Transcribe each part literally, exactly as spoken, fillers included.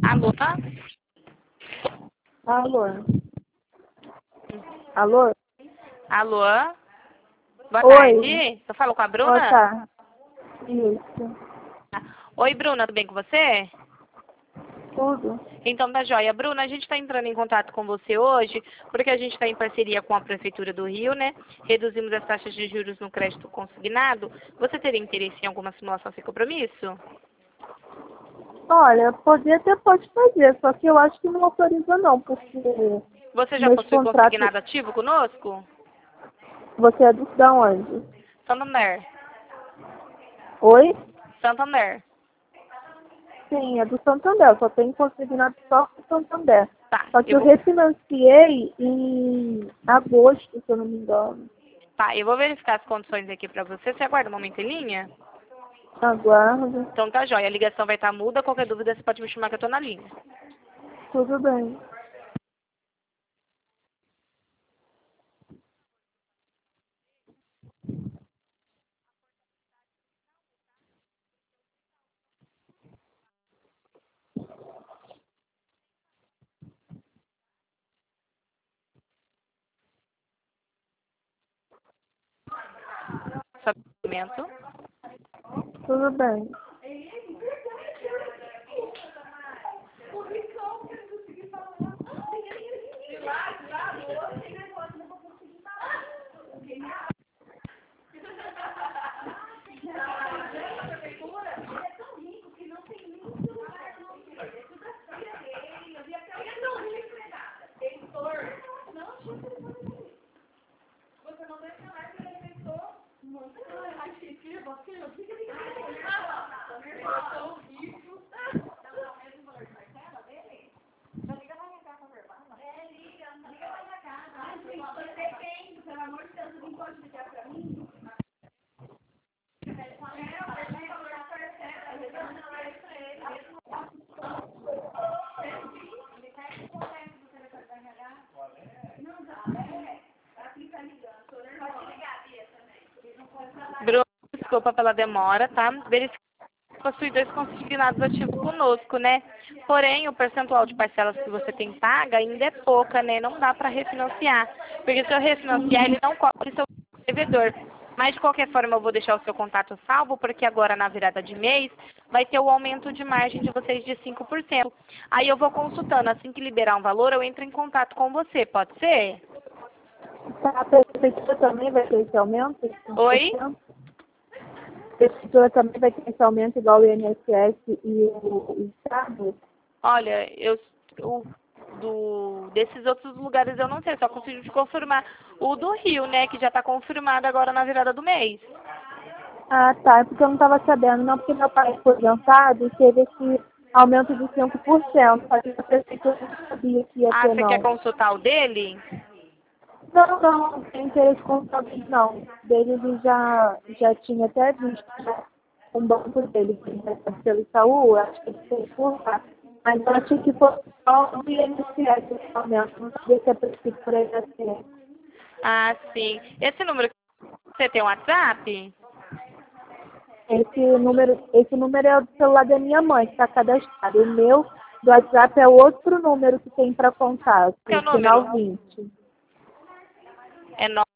Alô? Alô? Alô? Alô? Boa Oi. tarde. Eu falo com a Boa Bruna? tarde. Isso. Oi, Bruna, tudo bem com você? Tudo. Então tá joia. Bruna, a gente está entrando em contato com você hoje porque a gente está em parceria com a Prefeitura do Rio, né? Reduzimos as taxas de juros no crédito consignado. Você teria interesse em alguma simulação sem compromisso? Olha, poder até pode fazer, só que eu acho que não autoriza não, porque Você já meus possui contratos... consignado ativo conosco? Você é do, da onde? Santander. Oi? Santander. Sim, é do Santander, só tem consignado só com o Santander. Tá, Só que eu eu vou, refinanciei em agosto, se eu não me engano. tá, eu vou verificar as condições aqui pra você. Você aguarda um momento em linha? Aguardo. Então tá joia. A ligação vai estar muda. Qualquer dúvida você pode me chamar que eu tô na linha. Tudo bem. Só um momento. Tudo bem. Bruno, desculpa pela demora, tá? Verificar que possui dois consignados ativos conosco, né? Porém, o percentual de parcelas que você tem paga ainda é pouca, né? Não dá para refinanciar. Porque se eu refinanciar, ele não cobre seu devedor. Mas, de qualquer forma, eu vou deixar o seu contato salvo, porque agora, na virada de mês, vai ter o aumento de margem de vocês de cinco por cento. Aí eu vou consultando. Assim que liberar um valor, eu entro em contato com você. Pode ser? A prefeitura também vai ter esse aumento? Oi? cinco por cento? A prefeitura também vai ter esse aumento igual o I N S S e o, o Estado? Olha, eu o, do, desses outros lugares eu não sei, só consigo te confirmar o do Rio, né, que já está confirmado agora na virada do mês. Ah, tá. É porque eu não estava sabendo. Não, porque meu pai foi aposentado e teve esse aumento de cinco por cento. Só que a prefeitura não sabia que ia Ah, ter, você quer não. consultar o dele? Não, não, não tem interesse com o não. Dele ele já, já tinha até visto já, um banco dele, que ele recebe pelo Itaú, acho que ele fez por lá. Mas eu achei que fosse só o I N S S esse aumento. Não sabia que a prefeitura ia ter. Ah, sim. Esse número que você tem um WhatsApp? Esse número, esse número é o do celular da minha mãe, que está cadastrado. O meu do WhatsApp é outro número que tem para contato, Qual que é o final número? vinte. É no...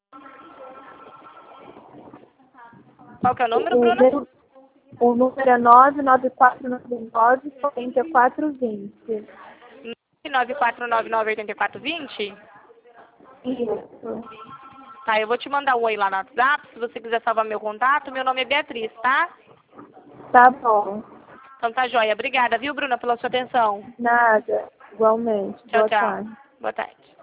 Qual que é o número, O, Bruna? meu, o número é nove nove quatro nove nove, oito quatro dois zero. nove quatro nove nove oito quatro dois zero? Isso. Tá, eu vou te mandar um oi lá no WhatsApp, se você quiser salvar meu contato. Meu nome é Beatriz, tá? Tá bom. Então tá joia. Obrigada, viu, Bruna, pela sua atenção. Nada. Igualmente. Tchau, Boa tchau. tarde. Boa tarde.